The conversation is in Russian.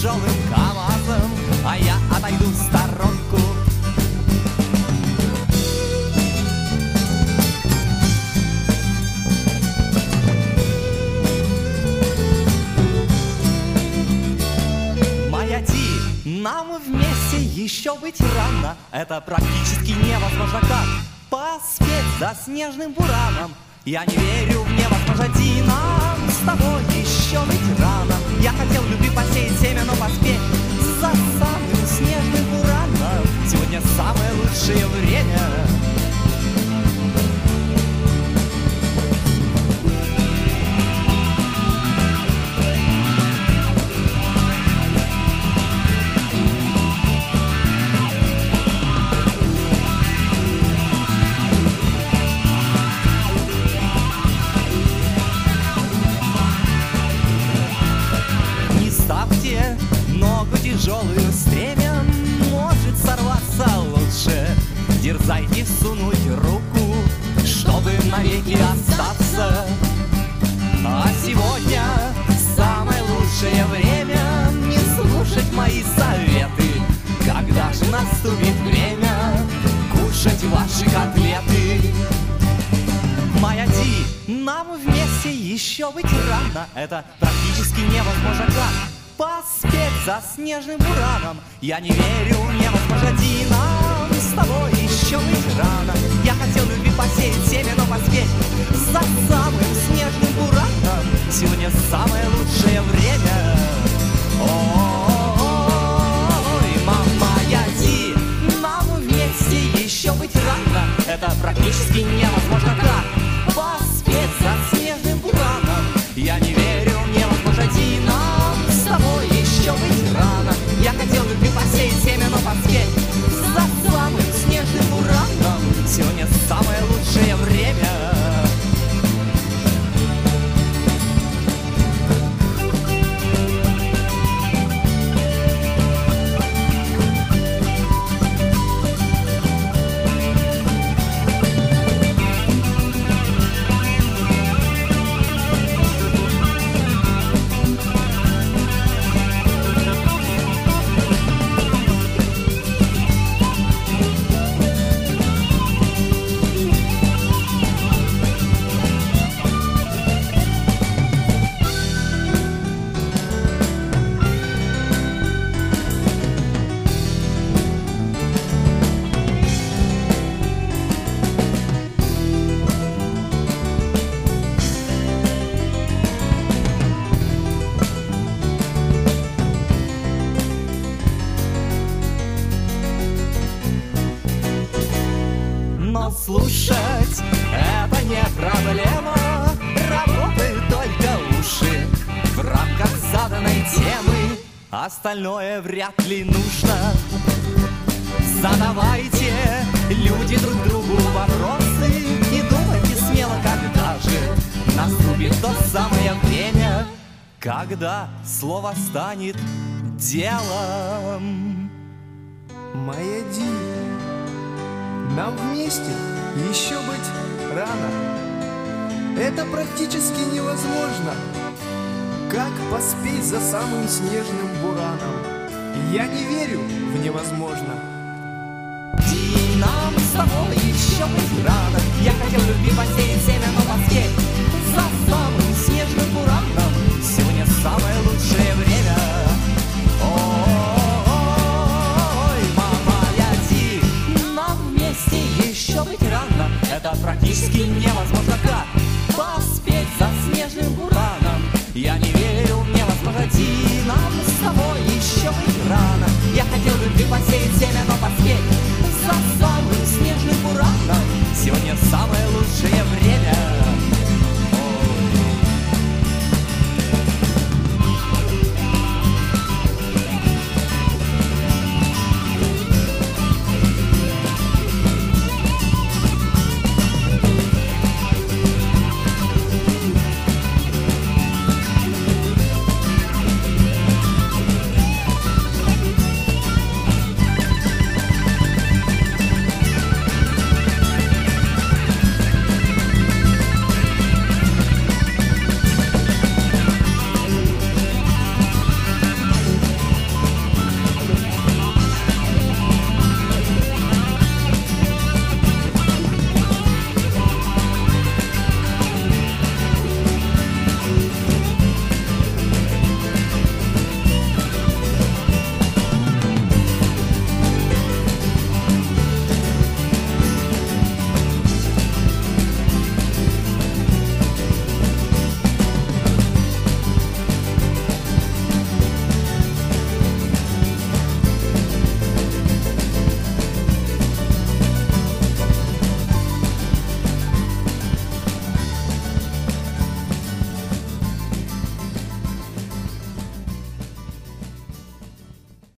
тяжелым КамАЗом, а я отойду в сторонку. Нам вместе еще быть рано, это практически невозможно. Как поспеть за снежным бураном? Я не верю в невозможно, нам с тобой еще быть рано. Я хотел любви посеять семя, но поспеть за самым снежным бураном. Сегодня самое лучшее время. Ногу тяжелую стремя, может сорваться лучше. Дерзайте всунуть руку, чтобы навеки остаться. А сегодня самое лучшее время не слушать мои советы. Когда же наступит время кушать ваши котлеты? Моя Ди, нам вместе еще быть рано, это практически невозможно. Как поспеть за снежным бураном? Я не верю в невозможно, Ди, нам с тобой еще быть рано. Я хотел любви посеять семя, но поспеть за самым снежным бураном. Сегодня самое лучшее время. Ой, мама, я Ди, нам вместе еще быть рано, это практически невозможно. Как поспеть за снежным бураном? Я не верю в невозможно, Ди, нам с тобой еще быть рано. Я хотел любви посеять семя, но поспеть за самым снежным бураном. Сегодня самое лучшее время. Слушать это не проблема, работают только уши в рамках заданной темы, остальное вряд ли нужно. Задавайте, люди, друг другу вопросы и думайте смело, когда же наступит то самое время, когда слово станет делом. Моя Ди, нам вместе еще быть рано, это практически невозможно. Как поспеть за самым снежным бураном? Я не верю в невозможно. Ди, нам с тобой еще быть рано. Я хотел любви посеять семя, но поспеть за самым снежным бураном. Сегодня самое лучшее время. Это практически